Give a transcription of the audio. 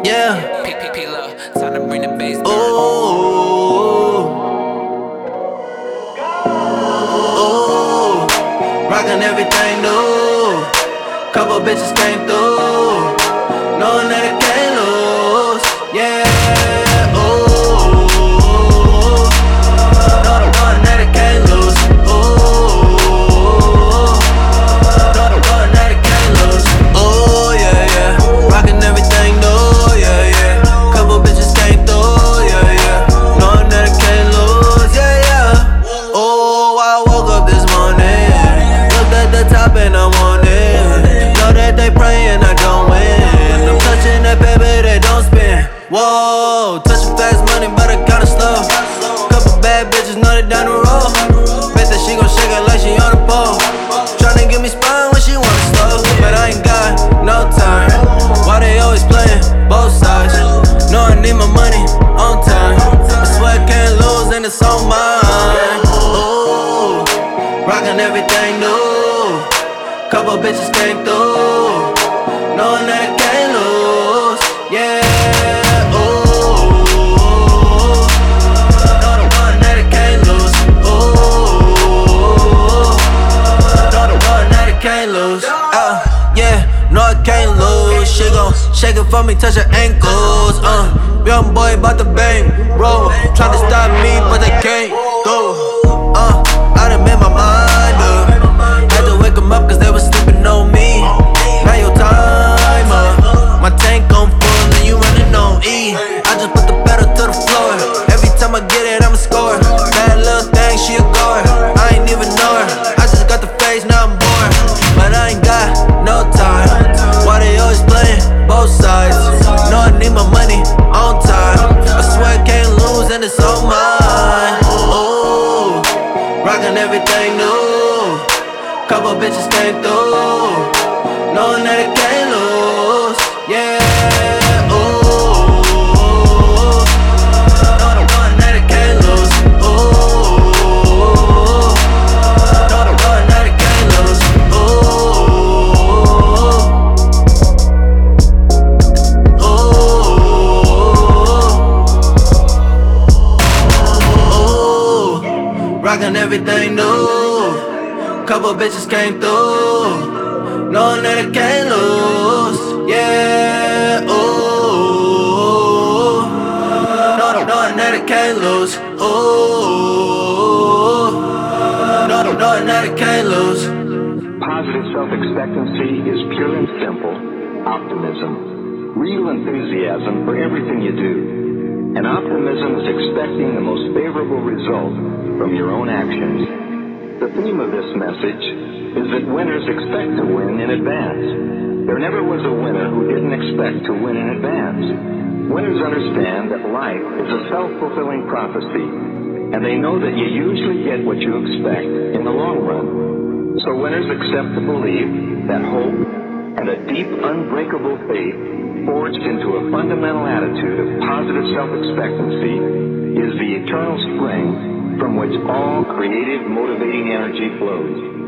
Yeah. P-P-P-Love, time to bring the bass down. Oh, rockin' everything new. Couple bitches came through, knowing that it can't lose. Yeah. Knowing that it can't lose. Knowing that it can't lose. Oh yeah, yeah. Rockin' everything new. Yeah, yeah. Couple bitches came through. Yeah, yeah. Knowing that it can't lose. Yeah, yeah. Oh, I woke up this morning, looked at the top and I'm on it. Know that they prayin' I don't win. I'm touching that baby, they don't spin. Whoa, touching fast money, but I got it slow. Couple bad bitches know they down the road. Bet that she gon' shake it like she on the pole. Tryna give me spine when she wanna slow, but I ain't got no time. Why they always playin' both sides? Know I need my money on time. I swear I can't lose and it's on mine. Ooh, rockin' everything new. Couple bitches came through, knowing that I can't lose. Yeah. Can't lose. She gon' shake it for me, touch her ankles. Young boy bout to bang, bro. Tryna stop me, but they can't go. I done made my mind up. Had to wake them up cause they was sleeping on me. Now your time up. My tank on full and you running on E. I just put the pedal to the floor. Every time I get it, I'ma score. That little thing, she a goer. I ain't even know her. I just got the face, now I'm bored. But I ain't got no time. Why they always playing both sides? Know I need my money on time. I swear I can't lose and it's on mine. Ooh, rockin' everything new. Couple bitches came through, knowing that it can't lose. Yeah. Ooh, knowing that it can't lose. Ooh, knowing that it can't lose. Rockin' everything new. Couple bitches came through, knowing that I can't lose. Yeah, ooh, knowing that I can't lose. Ooh, knowing that I can't lose. Positive self-expectancy is pure and simple optimism. Real enthusiasm for everything you do. And optimism is expecting the most favorable result from your own actions. The theme of this message is that winners expect to win in advance. There never was a winner who didn't expect to win in advance. Winners understand that life is a self-fulfilling prophecy, and they know that you usually get what you expect in the long run. So winners accept the belief that hope and a deep, unbreakable faith forged into a fundamental attitude of positive self-expectancy is the eternal spring from which all creative, motivating energy flows.